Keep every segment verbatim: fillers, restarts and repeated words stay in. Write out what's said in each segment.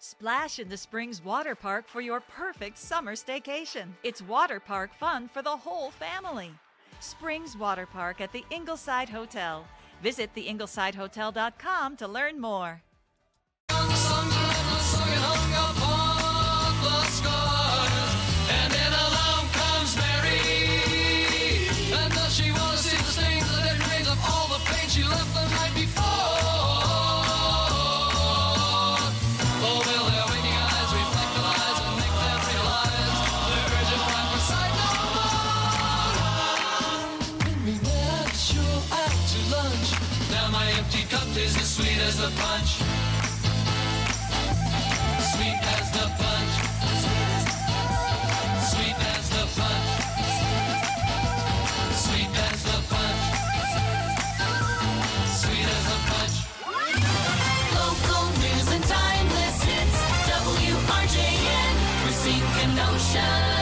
Splash into Springs Water Park for your perfect summer staycation. It's water park fun for the whole family. Springs Water Park at the Ingleside Hotel. Visit the ingleside hotel dot com to learn more. Is as sweet as the punch. Sweet as the punch. Sweet as the punch. Sweet as the punch. Sweet as the punch. Local news and timeless hits. W R J N, Racine Kenosha.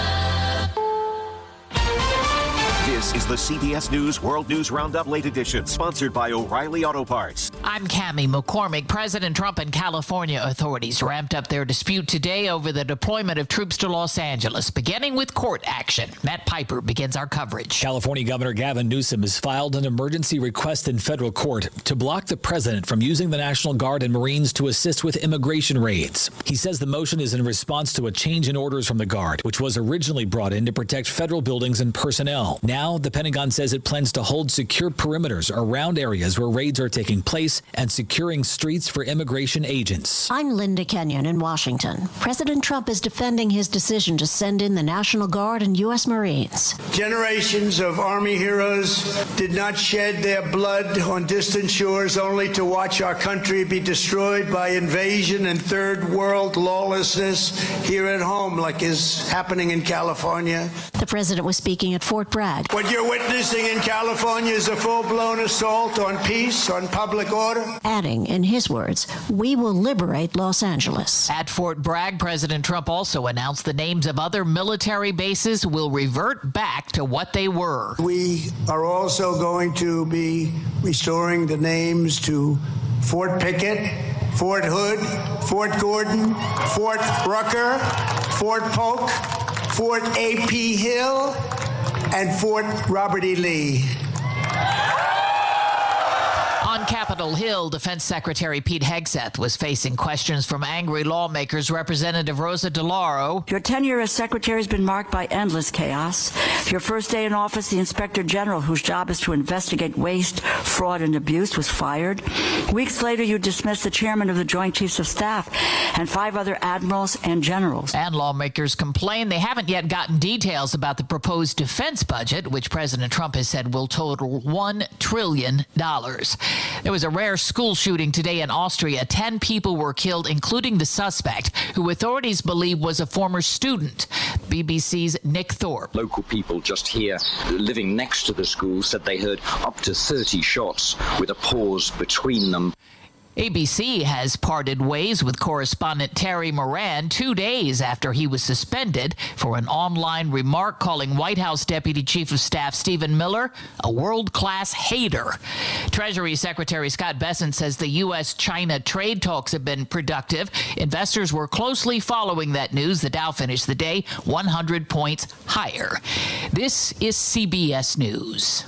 This is the C B S News World News Roundup Late Edition, sponsored by O'Reilly Auto Parts. I'm Cammie McCormick. President Trump and California authorities ramped up their dispute today over the deployment of troops to Los Angeles, beginning with court action. Matt Piper begins our coverage. California Governor Gavin Newsom has filed an emergency request in federal court to block the president from using the National Guard and Marines to assist with immigration raids. He says the motion is in response to a change in orders from the Guard, which was originally brought in to protect federal buildings and personnel. Now, the Pentagon says it plans to hold secure perimeters around areas where raids are taking place and securing streets for immigration agents. I'm Linda Kenyon in Washington. President Trump is defending his decision to send in the National Guard and U S Marines. Generations of Army heroes did not shed their blood on distant shores only to watch our country be destroyed by invasion and third world lawlessness here at home, like is happening in California. The president was speaking at Fort Bragg. What you're witnessing in California is a full-blown assault on peace, on public order. Adding, in his words, we will liberate Los Angeles. At Fort Bragg, President Trump also announced the names of other military bases will revert back to what they were. We are also going to be restoring the names to Fort Pickett, Fort Hood, Fort Gordon, Fort Rucker, Fort Polk, Fort A P Hill, and Fort Robert E. Lee. On Capitol Hill, Defense Secretary Pete Hegseth was facing questions from angry lawmakers. Representative Rosa DeLauro. Your tenure as secretary has been marked by endless chaos. Your first day in office, the inspector general, whose job is to investigate waste, fraud, and abuse, was fired. Weeks later, you dismissed the chairman of the Joint Chiefs of Staff and five other admirals and generals. And lawmakers complain they haven't yet gotten details about the proposed defense budget, which President Trump has said will total one trillion dollars. There was a rare school shooting today in Austria. Ten people were killed, including the suspect, who authorities believe was a former student. B B C's Nick Thorpe. Local people just here living next to the school said they heard up to thirty shots with a pause between them. A B C has parted ways with correspondent Terry Moran two days after he was suspended for an online remark calling White House Deputy Chief of Staff Stephen Miller a world-class hater. Treasury Secretary Scott Bessent says the U S China trade talks have been productive. Investors were closely following that news. The Dow finished the day one hundred points higher. This is C B S News.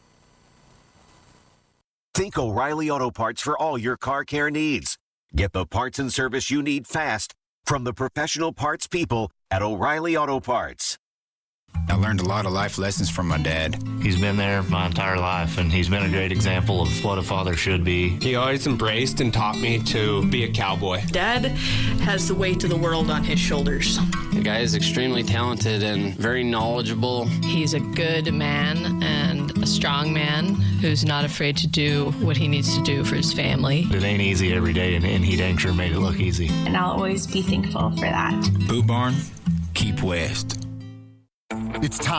Think O'Reilly Auto Parts for all your car care needs. Get the parts and service you need fast from the professional parts people at O'Reilly Auto Parts. I learned a lot of life lessons from my dad. He's been there my entire life, and he's been a great example of what a father should be. He always embraced and taught me to be a cowboy. Dad has the weight of the world on his shoulders. The guy is extremely talented and very knowledgeable. He's a good man and a strong man who's not afraid to do what he needs to do for his family. It ain't easy every day, and, and he dang sure made it look easy. And I'll always be thankful for that. Boot Barn, keep west. It's time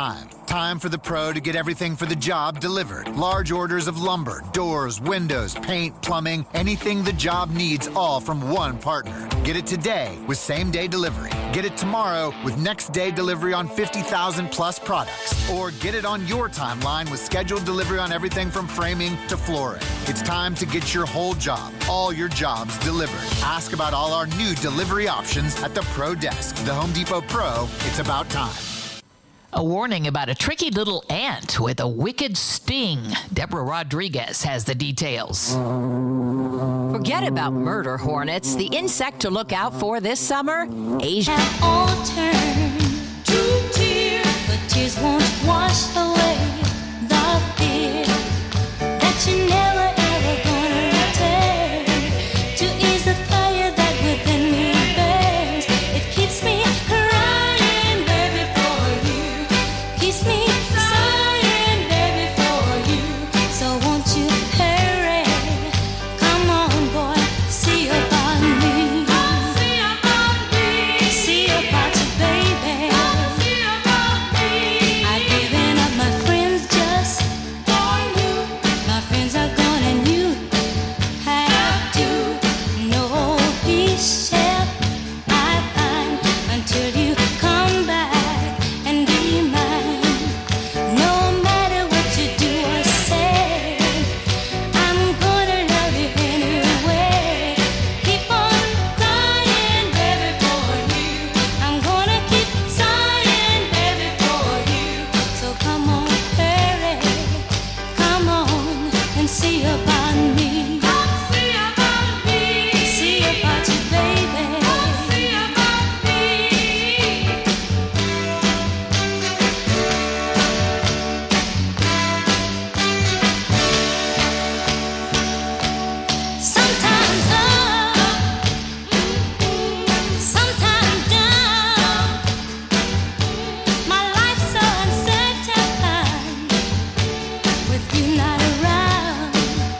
time for the pro to get everything for the job delivered. Large orders of lumber, doors, windows, paint, plumbing, anything the job needs, all from one partner. Get it today with same-day delivery. Get it tomorrow with next-day delivery on fifty thousand plus products. Or get it on your timeline with scheduled delivery on everything from framing to flooring. It's time to get your whole job, all your jobs delivered. Ask about all our new delivery options at the Pro Desk. The Home Depot Pro, it's about time. A warning about a tricky little ant with a wicked sting. Deborah Rodriguez has the details. Forget about murder hornets. The insect to look out for this summer, Asia. All turn to tears, but tears won't wash away the fear that you never ever gonna return to ease the fire that within me burns. It keeps me crying, baby, for you. Keeps me sighing, baby, for you. So won't you hurry? Come on, boy, see about me. See about me. See about you, baby. See about me. I've given up my friends just for you. My friends are gone and you have to. No peace shall I find until you come back and be mine. No matter what you do or say, I'm gonna love you anyway. Keep on crying, baby, for you. I'm gonna keep sighing, baby, for you. So come on, hurry, come on and see about me. See about me. See about you, baby. See about me. Sometimes up, sometimes down. My life's so uncertain with you not around.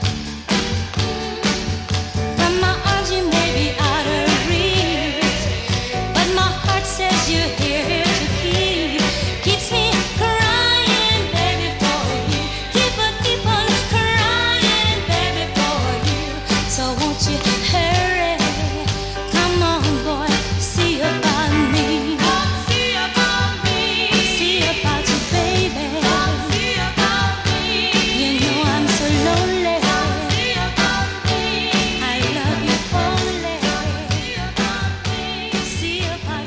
From my arms you may be out of reach, but my heart says you're here to keep. Keeps me crying, baby, for you. Keep on, keep on crying, baby, for you. So won't you hurry? Come on, boy, see about me. See about me. See about you, baby. See about me. You know I'm so lonely. See about me. I love you only. See about me. See about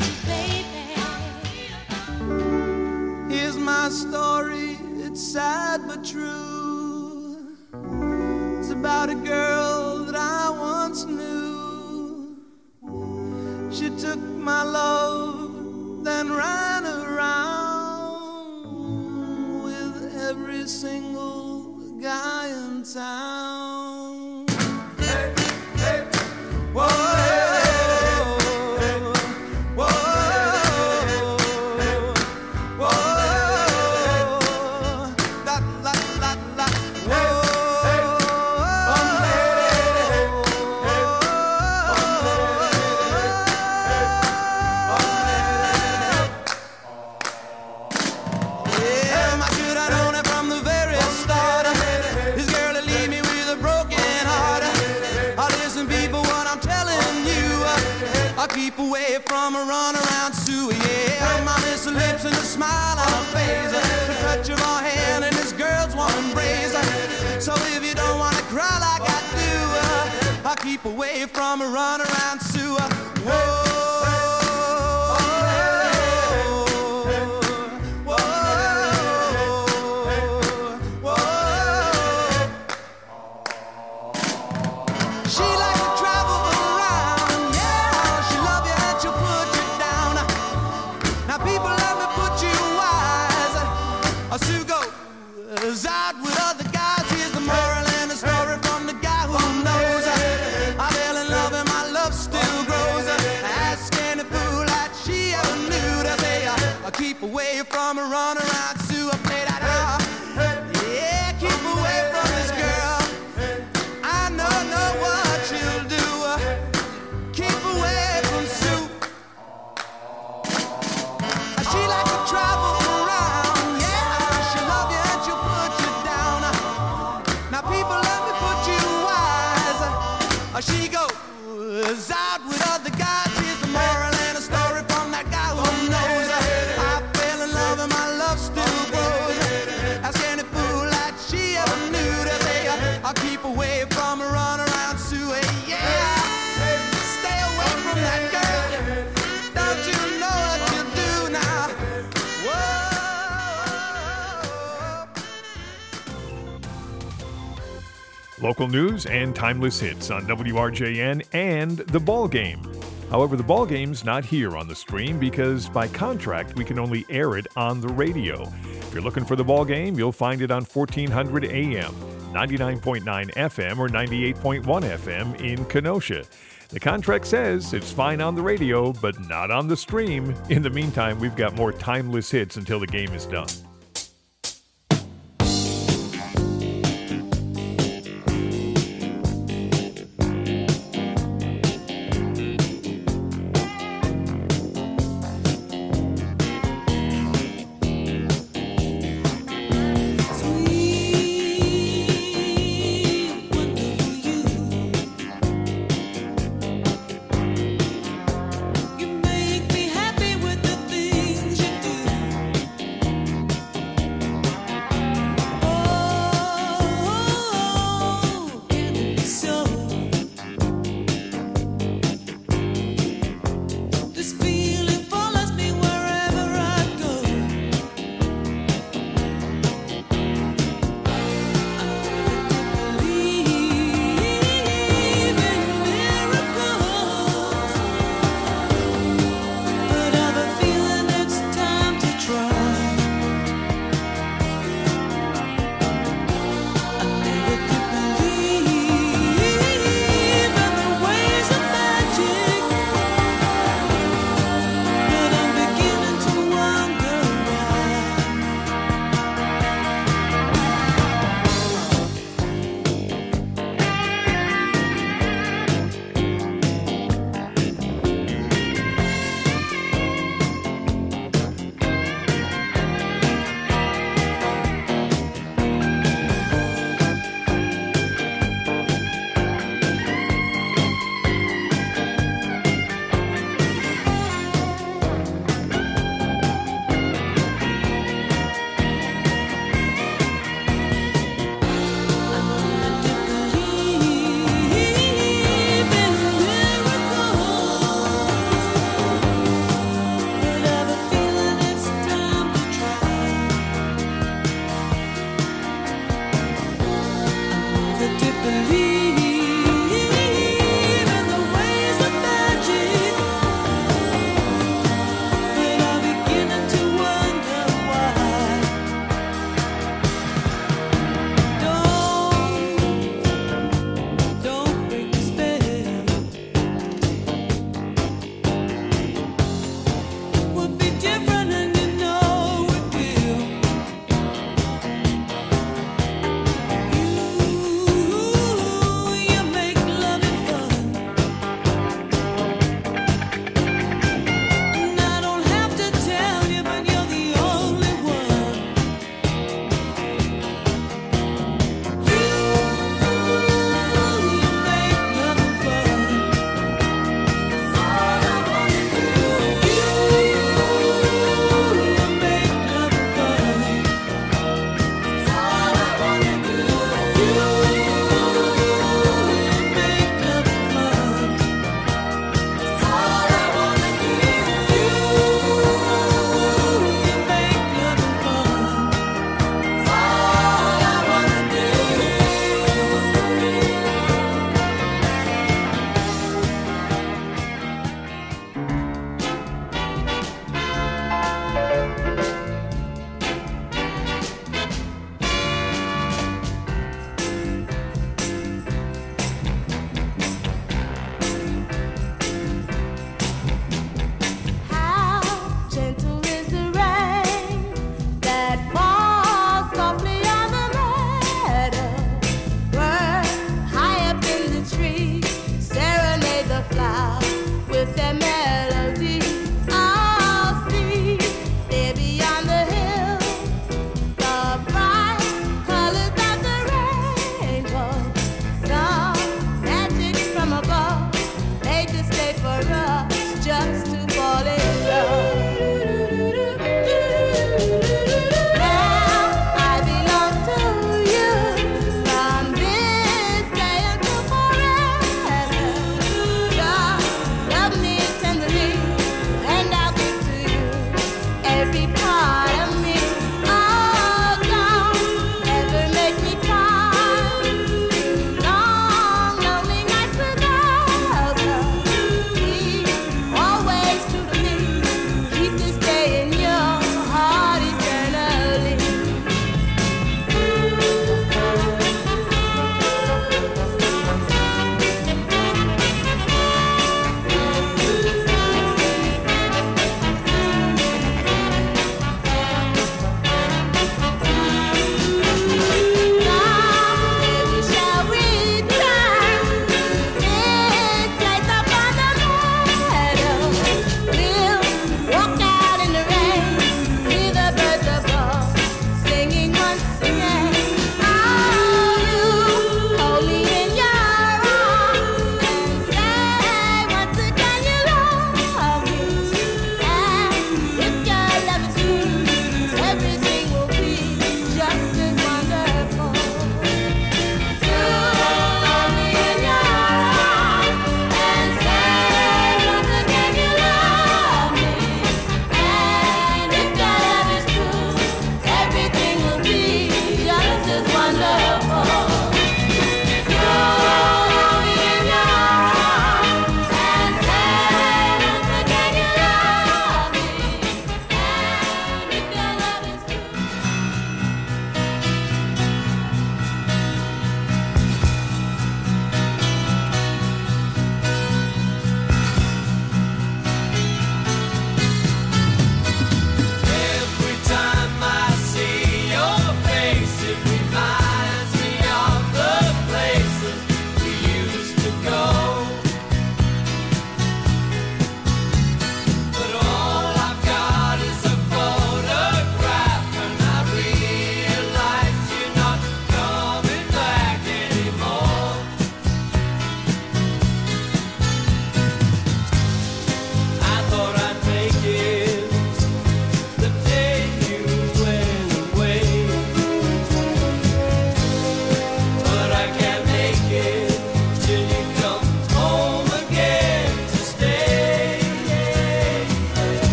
you, baby. Here's my story, it's sad but true. It's about a girl that I once knew. She took my love, then ran around with every single guy in town. Hey, hey, whoa, whoa, whoa, la, la, la, la, whoa. Yeah, my should I known it from the very start. This girl will leave me with a broken heart. Oh, listen, people, what I'm telling you, I'll keep away from a runaround Sue. Yeah, my miss her lips and a smile on her face, the touch of her hand and this girl's warm embrace. So if you don't wanna cry like I do, I'll keep away from a runaround Sue. Whoa. She likes to travel around, yeah. She love you and she'll put you down. Now people, let me put you wise. A Sue goes out with other guys. Here's the moral and the story from the guy who knows. I fell in love and my love still grows. Ask any fool that she ever knew to say, I keep away from a runaround Sue. I play that out. Yeah, keep away from this girl. I know, know what she'll do. Keep away from Sue. She likes to travel around, yeah. Local news and timeless hits on W R J N and The Ball Game. However, The Ball Game's not here on the stream because by contract we can only air it on the radio. If you're looking for The Ball Game, you'll find it on fourteen hundred A M, ninety-nine point nine F M, or ninety-eight point one F M in Kenosha. The contract says it's fine on the radio, but not on the stream. In the meantime, we've got more timeless hits until the game is done.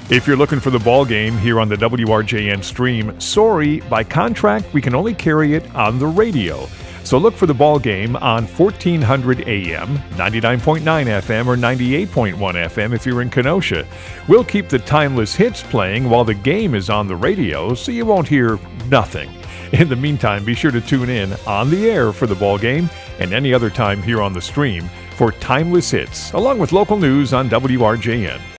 If you're looking for the ball game here on the W R J N stream, sorry, by contract, we can only carry it on the radio. So look for the ball game on fourteen hundred A M, ninety-nine point nine F M, or ninety-eight point one F M if you're in Kenosha. We'll keep the timeless hits playing while the game is on the radio, so you won't hear nothing. In the meantime, be sure to tune in on the air for the ball game and any other time here on the stream for timeless hits, along with local news on W R J N.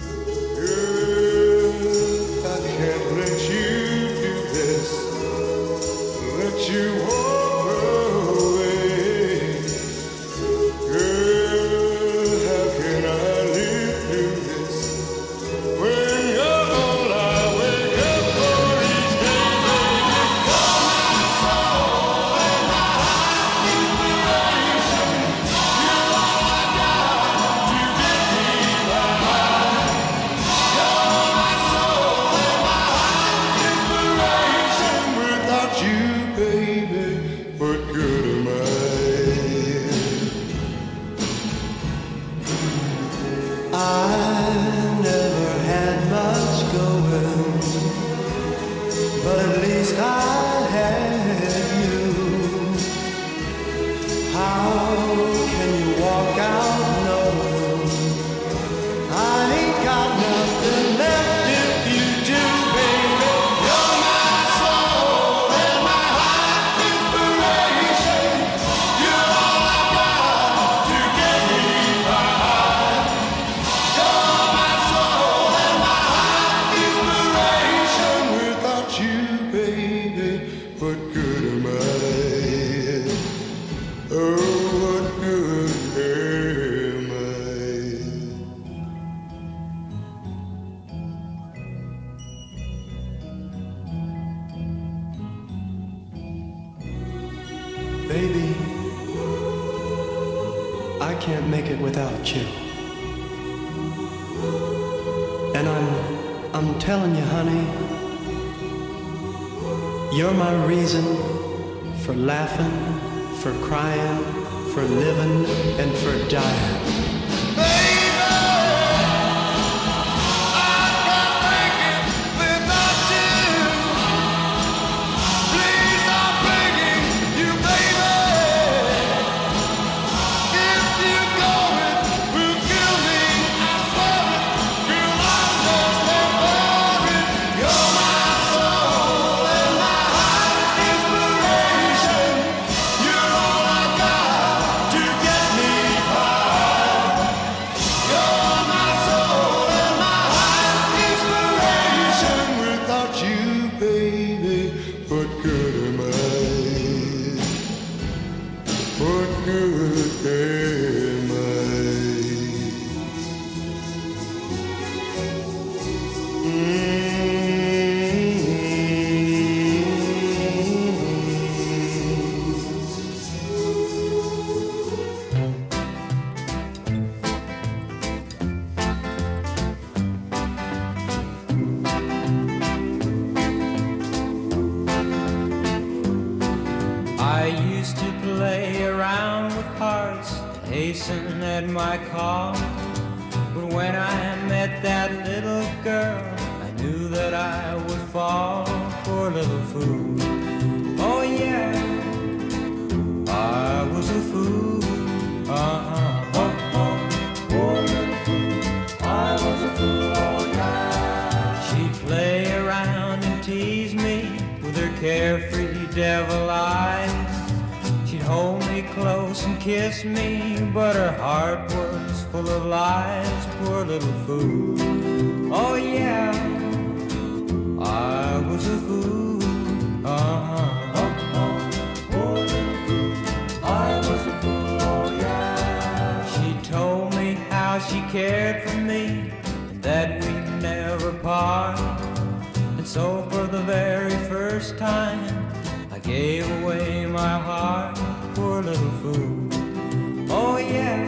Baby, I can't make it without you. And I'm, I'm telling you, honey, you're my reason for laughing, for crying, for living, and for dying. At my call, but when I met that little girl, I knew that I would fall. Poor little fool. Oh yeah, I was a fool. Uh-huh. Oh, oh. Poor little fool. I was a fool. Oh yeah. She'd play around and tease me with her carefree devil eyes. She'd hold me close and kiss me, but her heart was full of lies. Poor little fool. Oh yeah, I was a fool. Uh-huh. Oh, oh. Poor little fool. I was a fool. Oh yeah. She told me how she cared for me and that we'd never part. And so for the very first time I gave away my heart. Poor little fool. Oh yeah,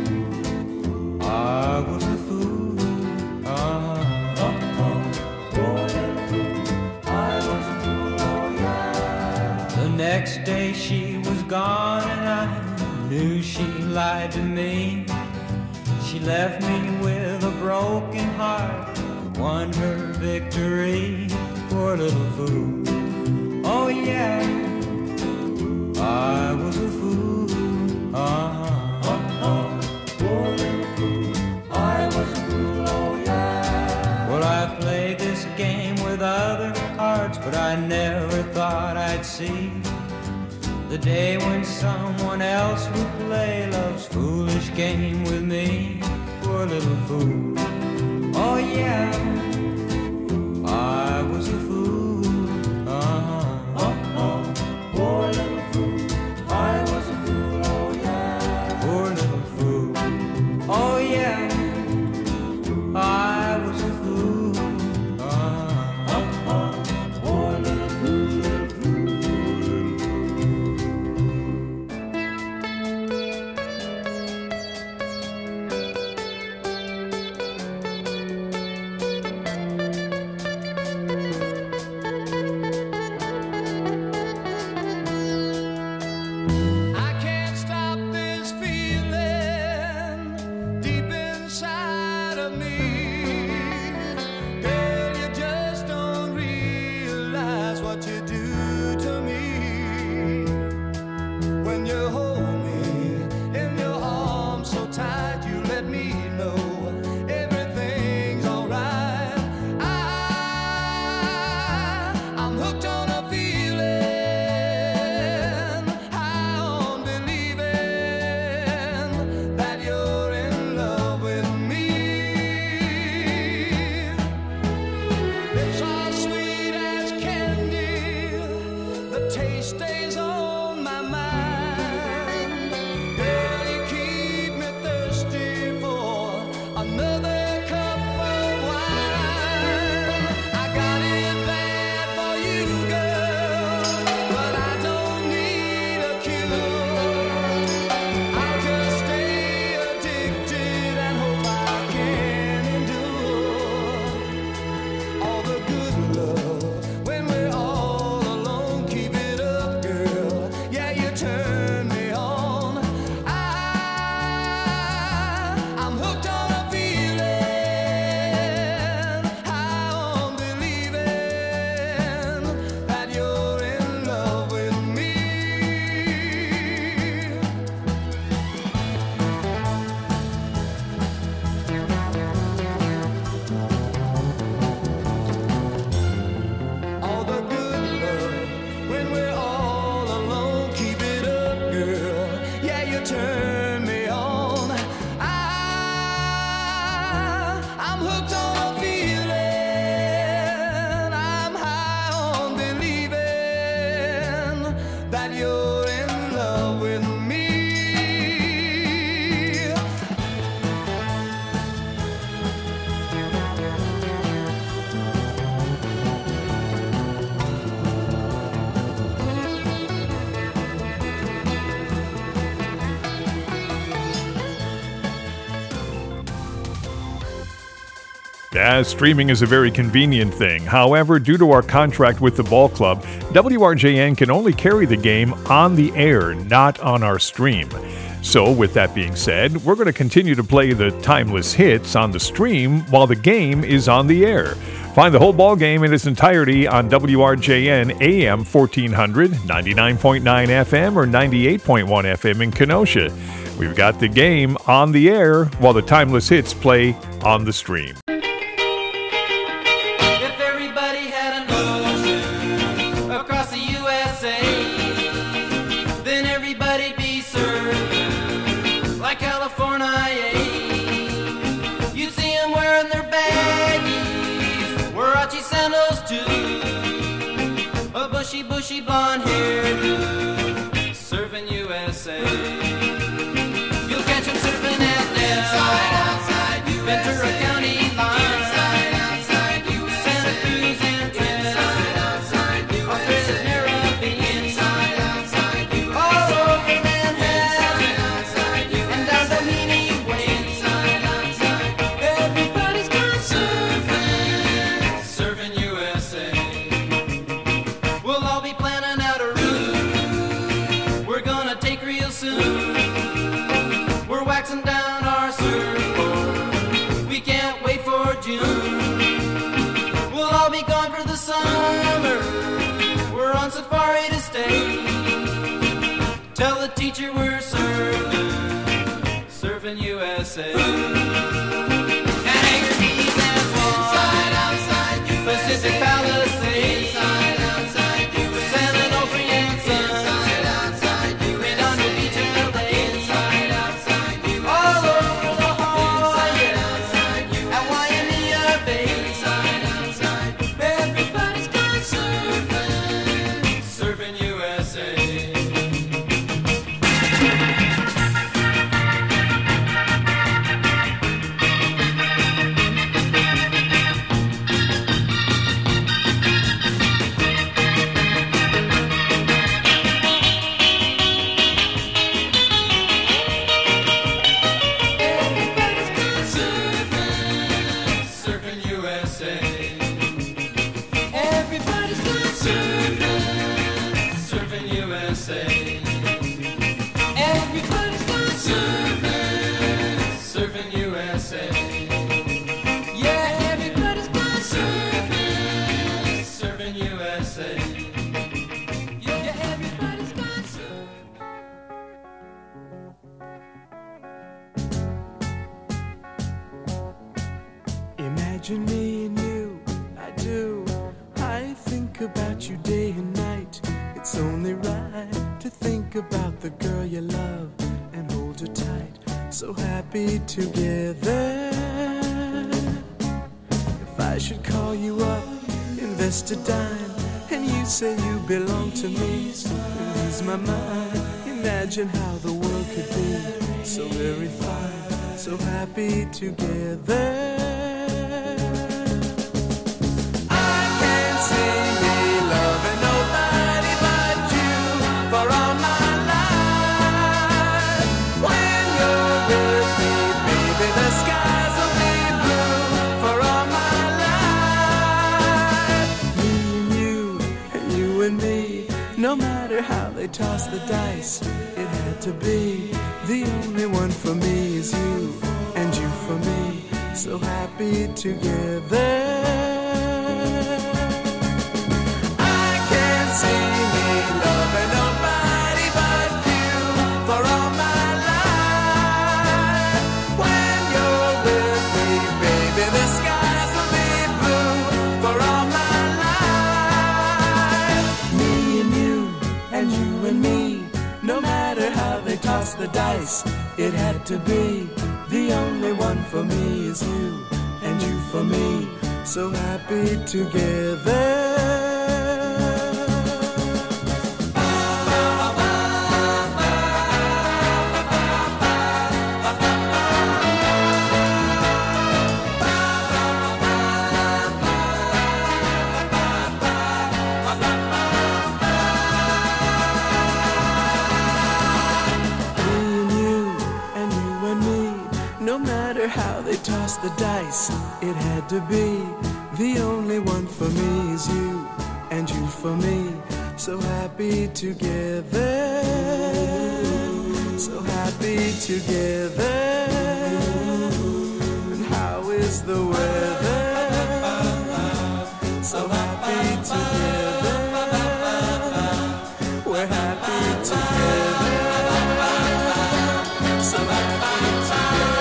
I was a fool. Uh-huh. Oh, oh. Poor little fool. I was a fool. Oh yeah. The next day she was gone and I knew she lied to me. She left me with a broken heart won her victory, poor little fool. Oh yeah, I was a fool. Uh-huh. Oh, oh, poor little fool. I was a fool, oh yeah. Well, I played this game with other hearts, but I never thought I'd see the day when someone else would play love's foolish game with me. Poor little fool. Oh yeah, I was a fool. Uh-huh. Oh, oh, poor little fool. I was a fool, oh yeah. Poor little fool. Oh yeah, I was a fool. Uh-huh. Oh, oh, poor little fool, little fool, little I can't stop this feeling deep inside of me. Girl, you just don't realize what you do to me. When you hold me in your arms so tight, you let me know everything's alright. I, I'm hooked on a feeling. I'm believing that you're in love with me. Lips are sweet as candy, the taste stays on my mind. Girl, you keep me thirsty for another cup of wine. I got it bad for you, girl, but I don't need a cure. I'll just stay addicted and hope I can endure all the good love when we're all alone. Keep it up, girl. Yeah, you turn me on. I, I'm hooked on a feeling. I'm believing that you're in love with me. All the good love when we're all alone. Keep it up, girl. Yeah, you turn me on. I, I'm hooked on a feeling. I'm high on believing that you're in love with me. Yeah, streaming is a very convenient thing. However, due to our contract with the ball club, W R J N can only carry the game on the air, not on our stream. So, with that being said, we're going to continue to play the timeless hits on the stream while the game is on the air. Find the whole ball game in its entirety on W R J N A M fourteen hundred, ninety-nine point nine F M or ninety-eight point one F M in Kenosha. We've got the game on the air while the timeless hits play on the stream. If everybody had an ocean across the U S A, then everybody'd be served like California. You'd see them wearing their baggies, Warachi sandals too, a bushy, bushy blonde hairdo, serving U S A. You'll catch them surfing at Nell, Ventura County line. Serving U S A. We'll all be planning out a route surfing U S A. And Anchor Keys and Swan, inside, outside U S A. Pacific Palisades, inside, outside U S A. San Onofre, inside, outside U S A. Redondo Beach, L A, inside, outside U S A. All over the Hawaii, inside U S A. At Waimea Bay, inside, outside. Everybody's gone surfing, surfing U S A. Imagine me and you, I do. I think about you day and night. It's only right to think about the girl you love and hold her tight. So happy together. If I should call you up, invest a dime, and you say you belong to me, and ease my mind. Imagine how the world could be so very fine, so happy together. No matter how they toss the dice, it had to be. The only one for me is you, and you for me, so happy together. I can't see me loving nobody but you for all my life. When you're with me, baby, the skies will be blue for all my life. Me and you, and you and me, no matter how they toss the dice, it had to be. The only one for me is you, and you for me, so happy together. How they toss the dice, it had to be. The only one for me is you, and you for me, so happy together, so happy together. And how is the weather? So happy together, we're happy together, so happy together.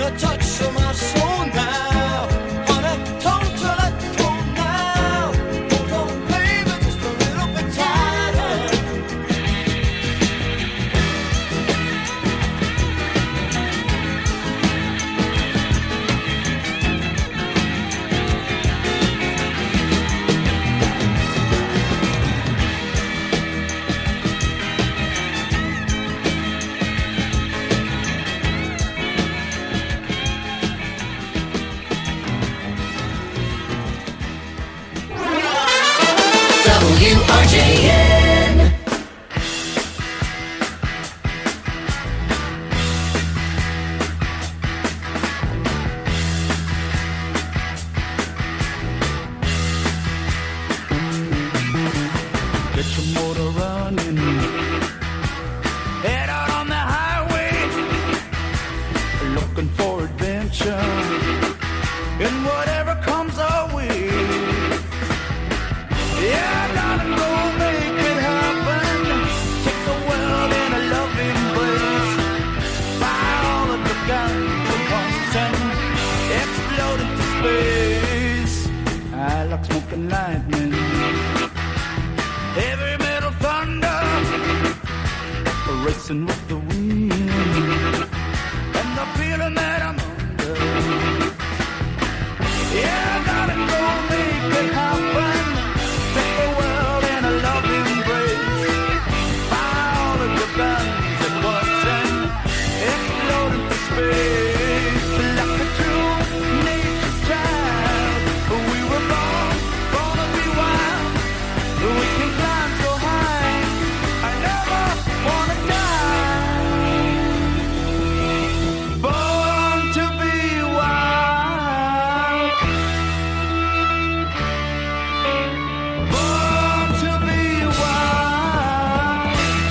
a touch of my soul now. Honey, don't you let go now. Hold on, baby, just a little bit tighter. W R J N. Get your motor running. Head out on the highway. Looking for adventure. And whatever comes our way. Yeah, darling, go make it happen. Take the world in a loving embrace. Fire all of the guns at once and explode into space. I like smoking lightning. Heavy metal thunder. Racing with the wind. And the feeling that I'm under. Yeah, darling, go make it happen. Take the world in a loving embrace. Fire all of your guns at once and explode into space. Like a true nature's child, we were born, born to be wild. We can climb so high, I never wanna die. Born to be wild. Born to be wild.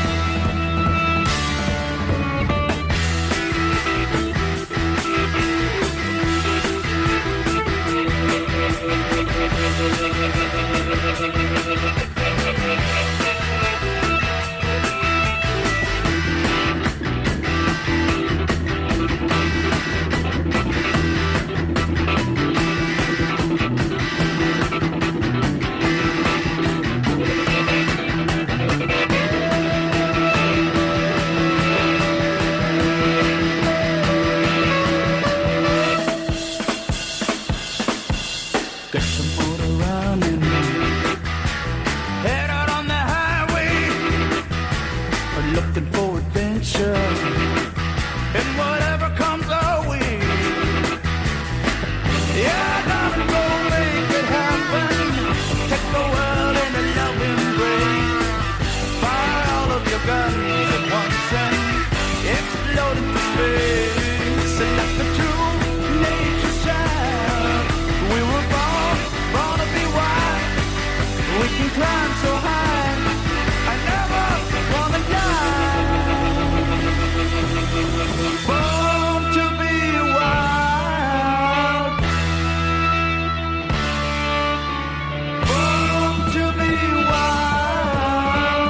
Get some motor running. Head out on the highway. Looking for adventure. And whatever comes our way. Yeah, darling, go make it happen. Take the world in a loving embrace. Fire all of your guns at once and explode into space. And like the true nature's child, we were born, born to be wild. We can climb so high, I never wanna die. Born to be wild. Born to be wild.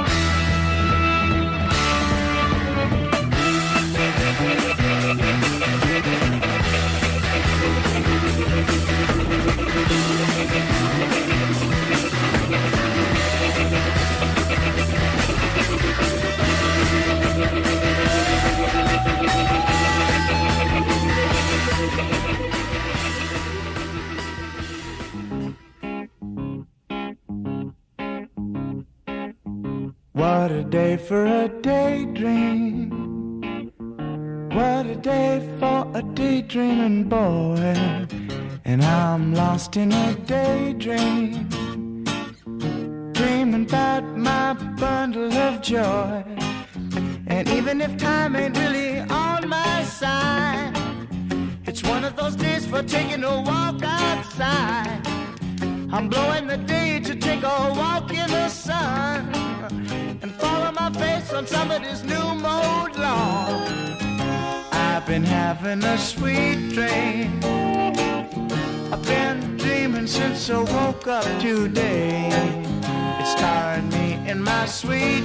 What a day for a daydream. What a day for a daydreaming boy. And I'm lost in a daydream, dreaming about my bundle of joy. And even if time ain't really on my side, it's one of those days for taking a walk outside. I'm blowing the day to take a walk in the sun and follow my face on somebody's new mode lawn. I've been having a sweet dream. I've been dreaming since I woke up today. It's tiring me in my sweet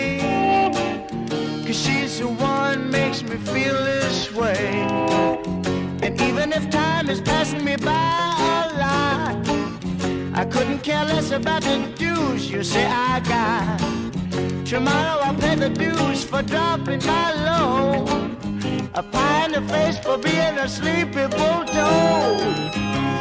dream, 'cause she's the one makes me feel this way. And even if time is passing me by a lot, I couldn't care less about the dues you say I got. Tomorrow I'll pay the dues for dropping my load, a pie in the face for being a sleepy bulldog.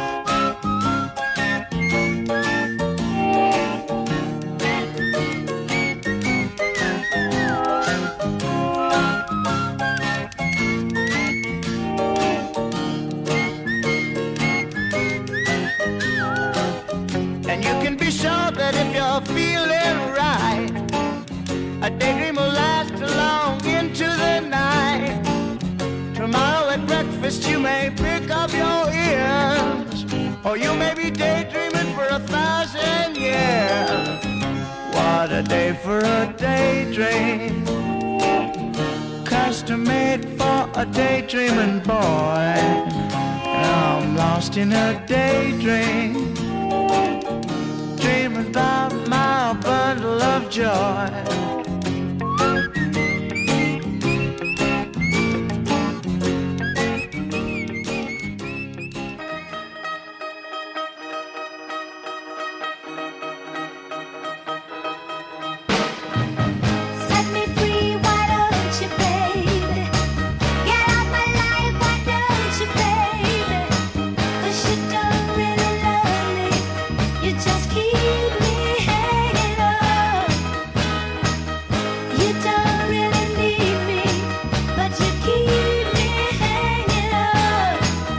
And you can be sure that if you're feeling right, a daydream will last long into the night. Tomorrow at breakfast you may pick up your ears, or you may be daydreaming for a thousand years. What a day for a daydream, custom made for a daydreaming boy. I'm lost in a daydream, dreaming about my bundle of joy. Set me free, why don't you, baby? Get out my life, why don't you, baby? 'Cause you don't really love me, you just keep me hanging on. You don't really need me, but you keep me hanging on.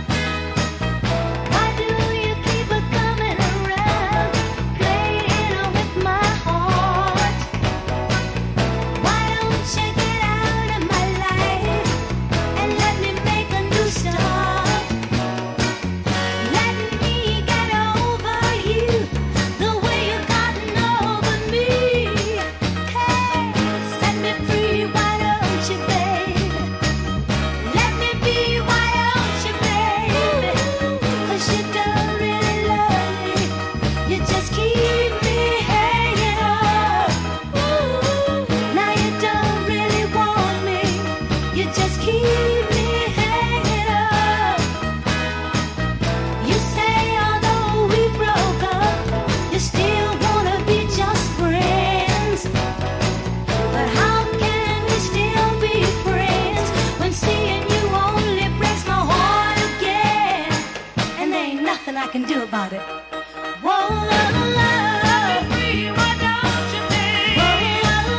Why do you keep it coming around, playing with my heart? Why don't you get out of my life and let me make a new start? Let me get over you the way you've gotten over me. Hey, set me free, why don't you, baby? Let me be, why don't you, baby? 'Cause you don't really love me, you just keep me hanging on. Now you don't really want me, you just keep me hanging on. You say although we broke up, you still wanna be just friends. But how can we still be friends when seeing you only breaks my heart again? And there ain't nothing I can do about it. Whoa, love, love. Why don't you, baby?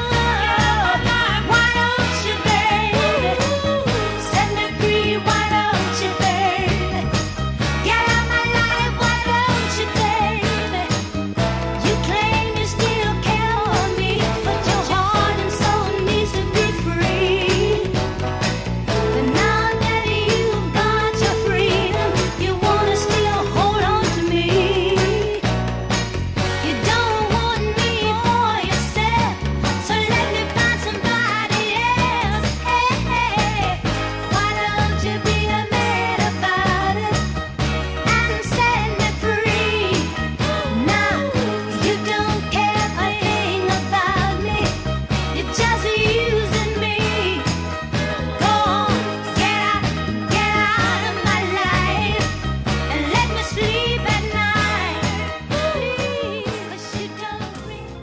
Why don't you, baby? Set me free, why don't you, baby? Get out my life, why don't you, baby? You claim you still care for me, but your heart and soul needs to be free. But now that you've got your freedom, you wanna still hold on to me. You don't want me for yourself, so let me find somebody else. Hey, hey, why don't you be a man about it and set me free? Now you don't care a thing about me, you're just using me. Go on, get out, get out of my life and let me sleep at night. Please, 'cause you don't really.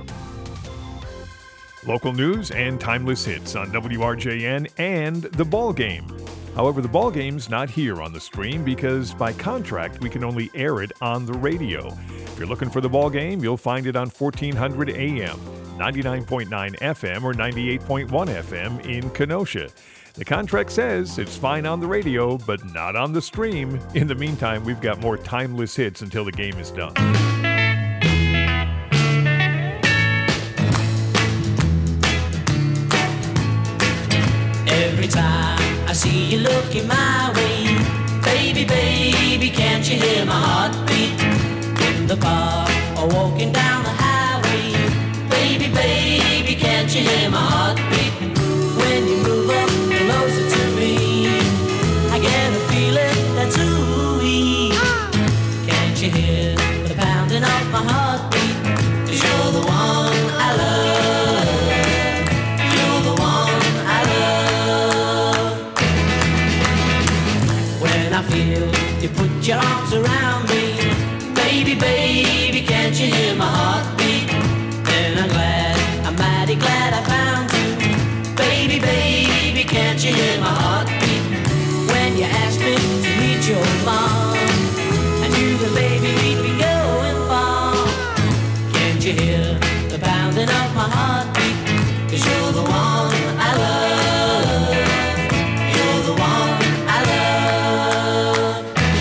Local news and timeless hits on W R J N and The Ball Game. However, The Ball Game's not here on the stream because by contract we can only air it on the radio. If you're looking for The Ball Game, you'll find it on fourteen hundred A M, ninety-nine point nine F M, or ninety-eight point one F M in Kenosha. The contract says it's fine on the radio, but not on the stream. In the meantime, we've got more timeless hits until the game is done. Every time I see you looking my way, baby, baby, can't you hear my heartbeat? In the park or walking down the highway, baby, baby, can't you hear my heartbeat? When you move up closer to me, I get a feeling that's ooh-wee. Can't you hear the pounding of my heartbeat? 'Cause you're the one I love. You're the one I love. When I feel hear you put your arms around me. Baby, baby, can't you hear my heartbeat? And I'm glad, I'm mighty glad I found you. Baby, baby, can't you hear my heartbeat? When you asked me to meet your mom, I knew that baby we'd be going far. Can't you hear the pounding of my heartbeat? 'Cause you're the one I love. You're the one I love.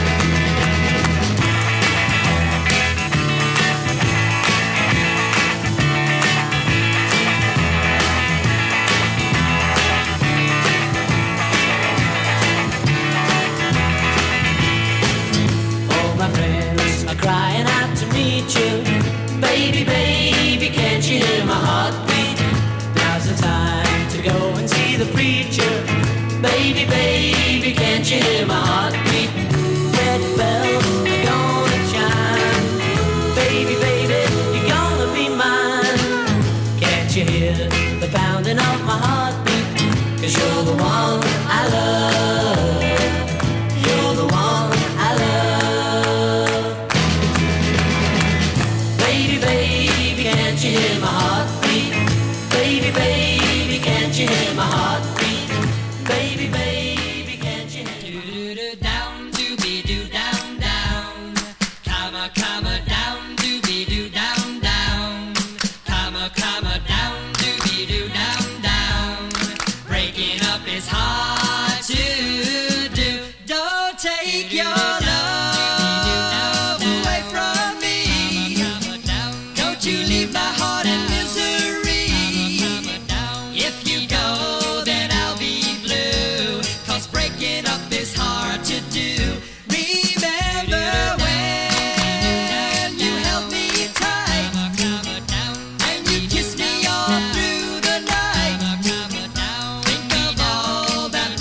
All my friends are crying out to meet you. Baby, baby, can't you hear my heartbeat? Now's the time to go and see the preacher. Baby, baby, can't you hear my heartbeat? Wedding bells are gonna chime. Baby, baby, you're gonna be mine. Can't you hear the pounding of my heartbeat? 'Cause you're the one I love. You're the one I love. Baby, baby, can't you hear my heartbeat? Baby, baby, can't you hear my heartbeat? Baby, baby, can't you hear my heartbeat? Down, doobie doo, down, down. Comma, comma, down, doobie doo, down, down. Comma, comma, down, doobie doo, down, down. Breaking up is hard to do. Don't take your love away from me. Don't you leave my heart in misery. If you go, then I'll be blue. 'Cause breaking up is hard to do. Remember when you held me tight and you kissed me all through the night. Think of all that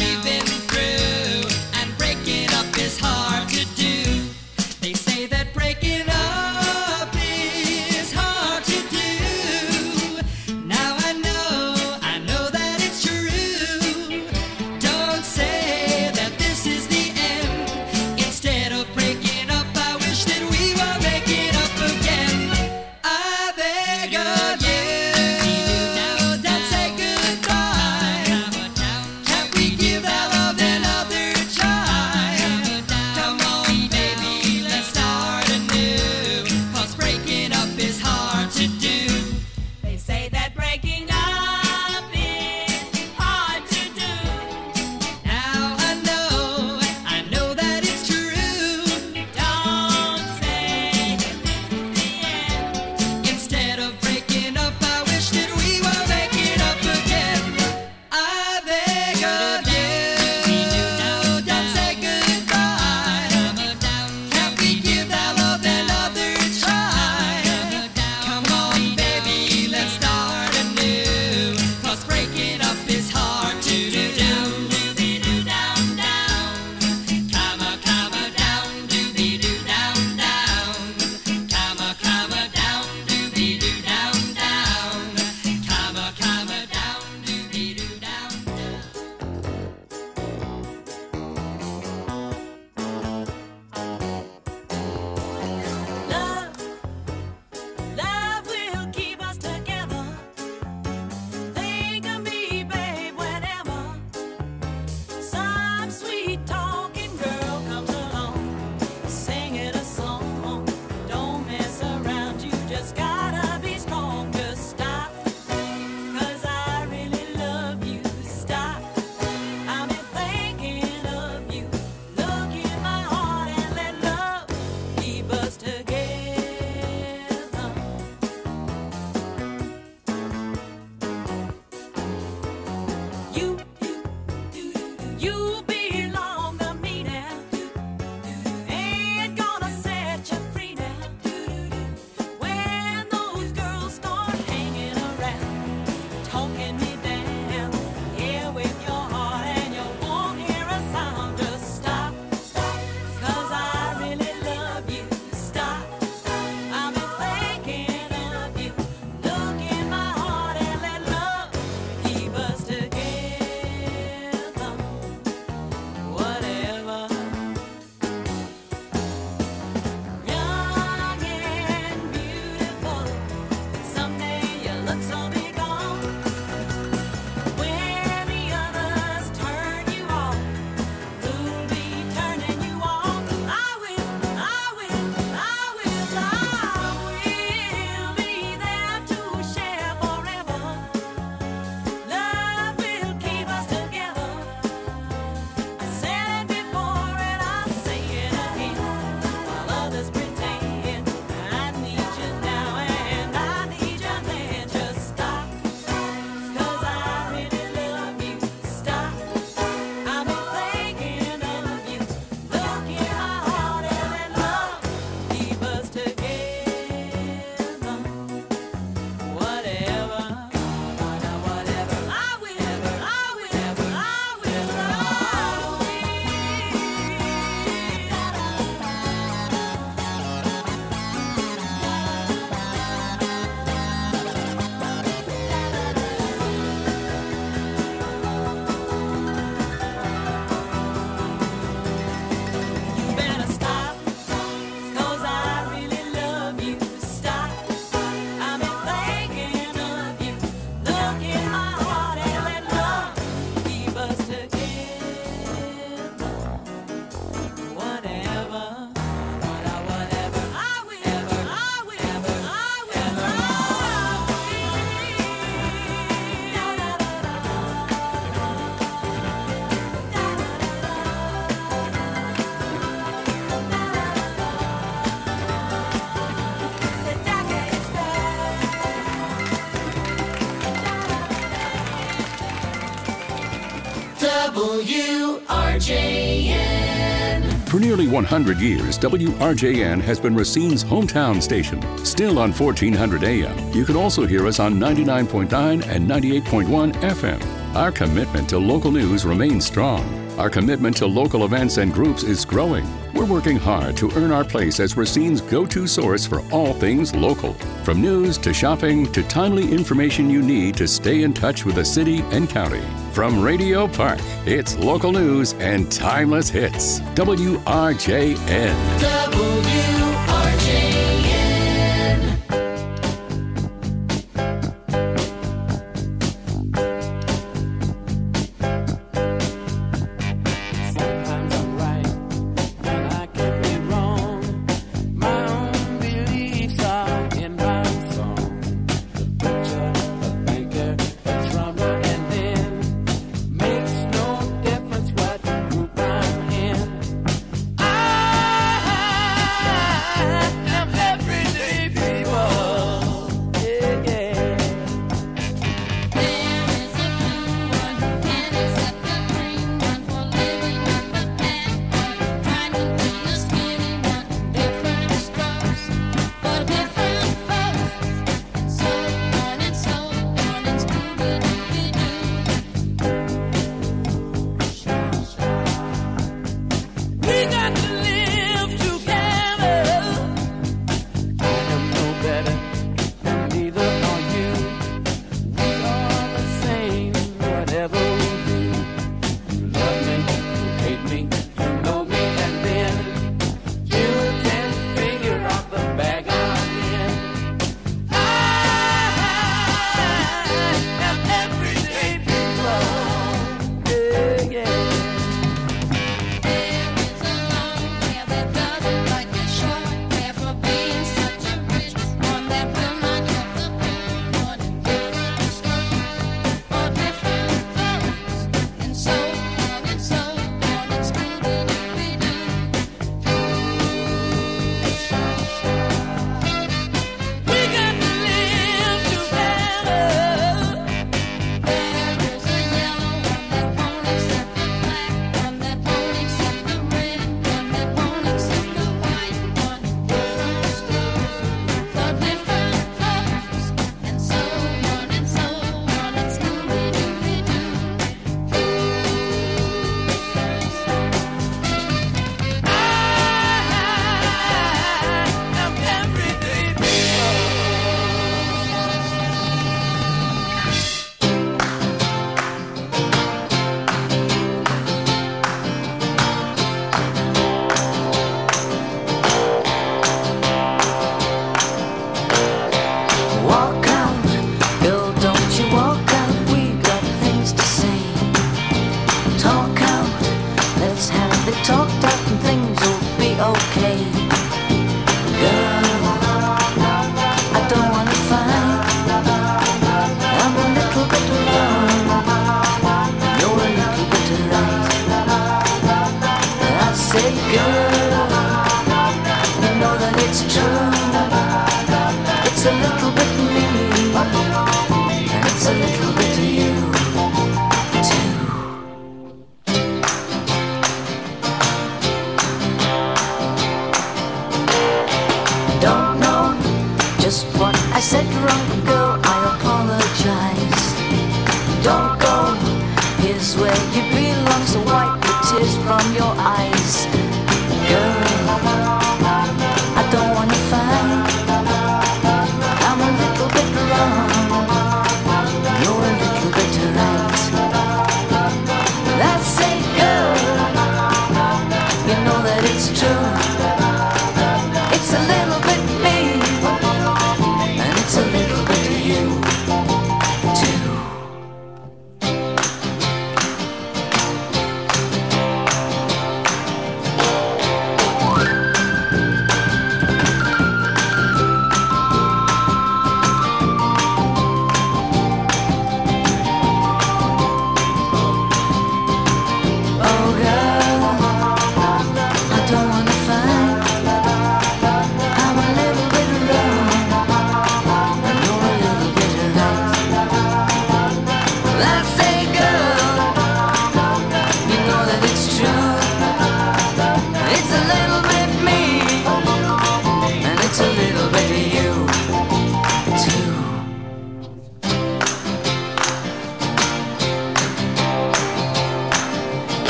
W R J N. For nearly one hundred years, W R J N has been Racine's hometown station. Still on fourteen hundred A M, you can also hear us on ninety-nine point nine and ninety-eight point one F M. Our commitment to local news remains strong. Our commitment to local events and groups is growing. We're working hard to earn our place as Racine's go-to source for all things local. From news to shopping to timely information you need to stay in touch with the city and county. From Radio Park, it's local news and timeless hits. W R J N. W